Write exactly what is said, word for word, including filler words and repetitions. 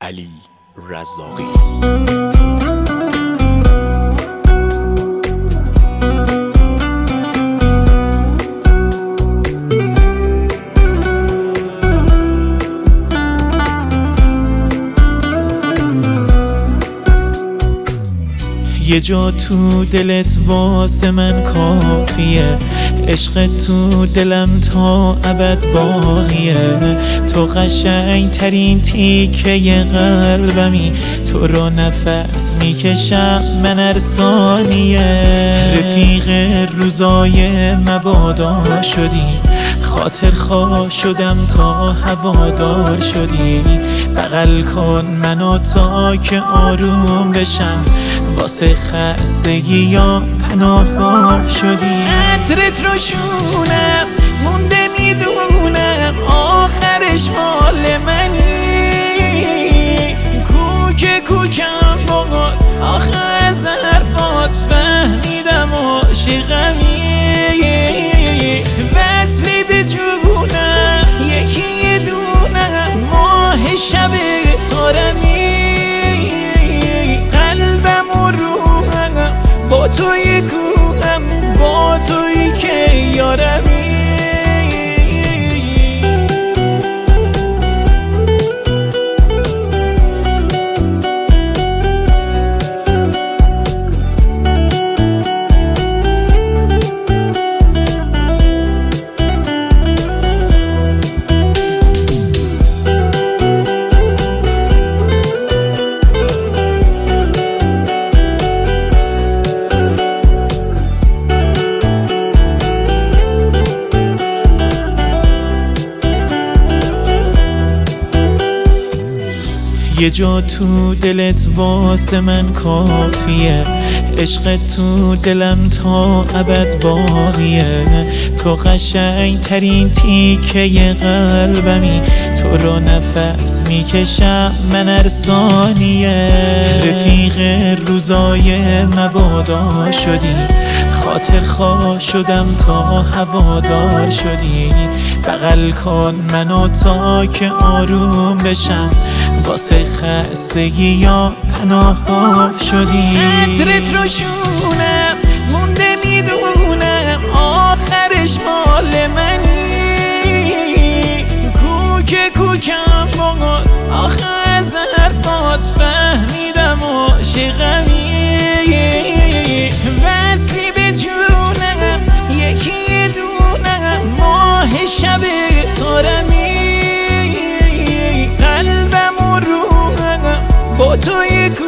علی رزاقی. یه جا تو دلت واسه من کافیه، عشق تو دلم تا ابد باقیه. تو قشنگ ترین تیکه قلبمی، تو رو نفس میکشم من هر ثانیه. رفیق روزای مبادا شدی، خاطر خواه شدم تا هوادار شدی. بغل کن منو تا که آروم بشم، واسه خستگی یا پناهگاه شدی. عطرت رو شونم مونده میدونم آخرش مال منی. کوک کوکم باد آخه از حرفات فهمیدم عاشقمی. وصلی به جونم یکی دونم ماه شب تارمی. قلبم و روحم با توی کوهم، با توی که یارمی. یه جا تو دلت واسه من کافیه، عشق تو دلم تا ابد باقیه. تو قشنگ ترین تیکه قلبمی، تو رو نفس میکشم من هر ثانیه. رفیق روزای مبادا شدی، خاطر خواه شدم تا هوادار شدی. بغل کن منو تا که آروم بشم، واسه خستگی یا پناهگاه شدی. عطرت رو شونم مونده میدونم آخرش مال منی. کوک کوکم باد آخه از حرفات فهمیدم عاشقمی. وصلی به جونم یکی دونم ماه شب تارمی. قلبم و روحم با توی